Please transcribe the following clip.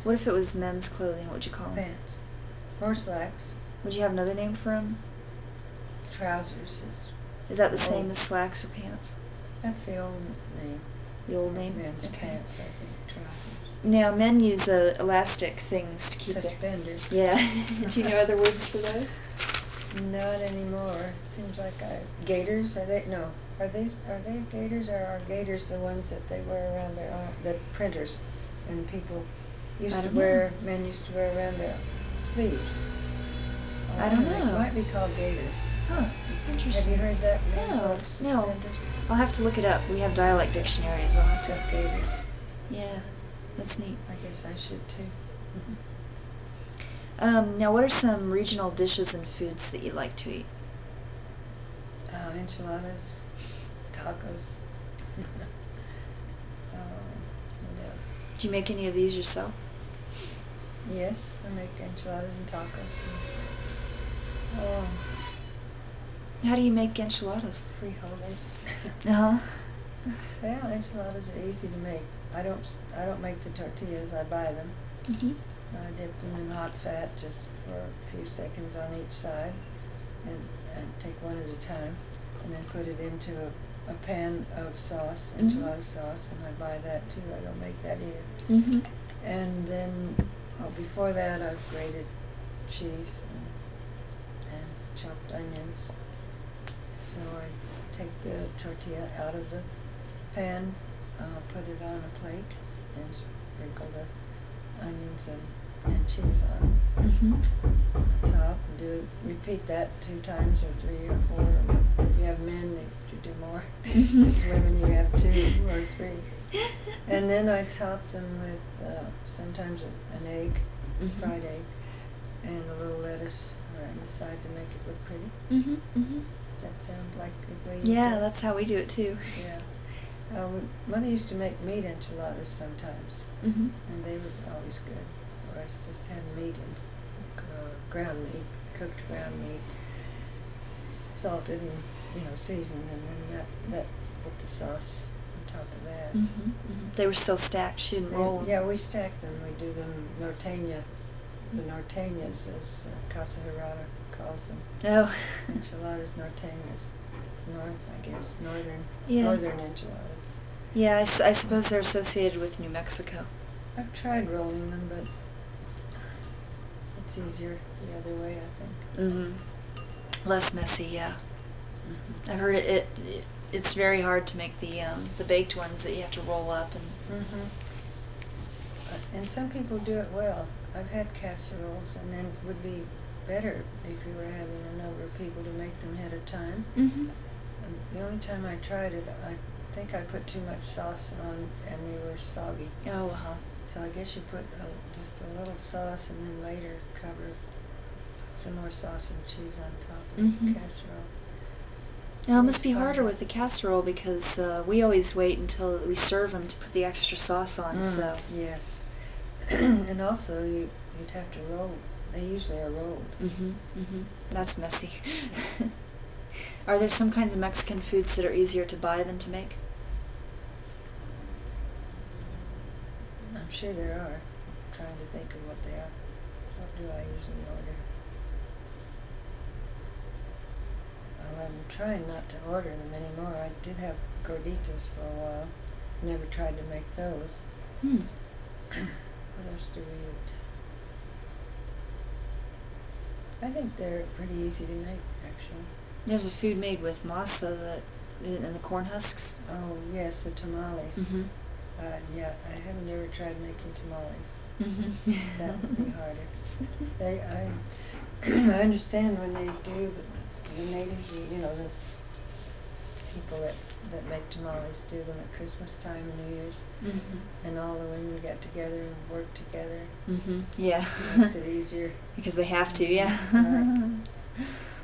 What if it was men's clothing? What would you call them? Pants. Or slacks. Would you have another name for them? Trousers Is that the same as slacks or pants? That's the old name. The old name? Men's Okay. pants, I think. Trousers. Now, men use elastic things to keep Suspenders. Yeah. Do you know other words for those? Not anymore. Seems like gaiters. Are they? No. Are they gaiters, or are gaiters the ones that they wear around their arm? The printers and people used to wear. Men used to wear around their sleeves. I don't It know. might be called gaiters. Huh. Interesting. Have you heard that? No. Suspenders. I'll have to look it up. We have dialect dictionaries. I'll have to. Gaiters. Yeah, that's neat. I guess I should too. Now, what are some regional dishes and foods that you like to eat? Enchiladas, tacos. What else? Do you make any of these yourself? Yes, I make enchiladas and tacos. How do you make enchiladas? Frijoles. Uh-huh. Well, enchiladas are easy to make. I don't make the tortillas. I buy them. Mm-hmm. I dip them in hot fat just for a few seconds on each side, and take one at a time, and then put it into a pan of sauce, enchilada sauce, and I buy that too. I don't make that either. Mm-hmm. And then, before that, I've grated cheese and chopped onions. So I take the tortilla out of the pan, put it on a plate, and sprinkle the onions and cheese on top. Repeat that 2 times or 3 or 4. If you have men, you do more. If it's women, you have 2 or 3. And then I top them with sometimes an egg, fried egg, and a little lettuce around the side to make it look pretty. Does that sound like a good way you do it? Yeah, that's how we do it too. Yeah. Mother used to make meat enchiladas sometimes, and they were always good. Or I just had meat and ground meat, cooked ground meat, salted and seasoned, and then that with the sauce on top of that. They were still stacked. She didn't roll them. Yeah, we stack them. We do them norteña. The norteñas, as Casa Herrera calls them. Oh. Enchiladas norteñas. North, I guess. Northern enchiladas. Yeah, I suppose they're associated with New Mexico. I've tried rolling them, but it's easier the other way, I think. Less messy, yeah. I've heard it's very hard to make the baked ones that you have to roll up and. And some people do it well. I've had casseroles, and then it would be better if you were having a number of people to make them ahead of time. The only time I tried it, I think I put too much sauce on, and they were soggy. Oh, So I guess you put just a little sauce, and then later cover some more sauce and cheese on top of the casserole. Now, it must be harder with the casserole because we always wait until we serve them to put the extra sauce on. So yes. And also, you'd have to roll. They usually are rolled. That's messy. Are there some kinds of Mexican foods that are easier to buy than to make? I'm sure there are. I'm trying to think of what they are. What do I usually order? Well, I'm trying not to order them anymore. I did have gorditas for a while. Never tried to make those. What else do we eat? I think they're pretty easy to make, actually. There's a food made with masa and the corn husks. Oh, yes, the tamales. Yeah, I haven't ever tried making tamales. That would be harder. I understand when they do, the natives, the people that make tamales do them at Christmas time and New Year's. And all the women get together and work together. Yeah. Makes it easier. Because they have to, yeah. Right.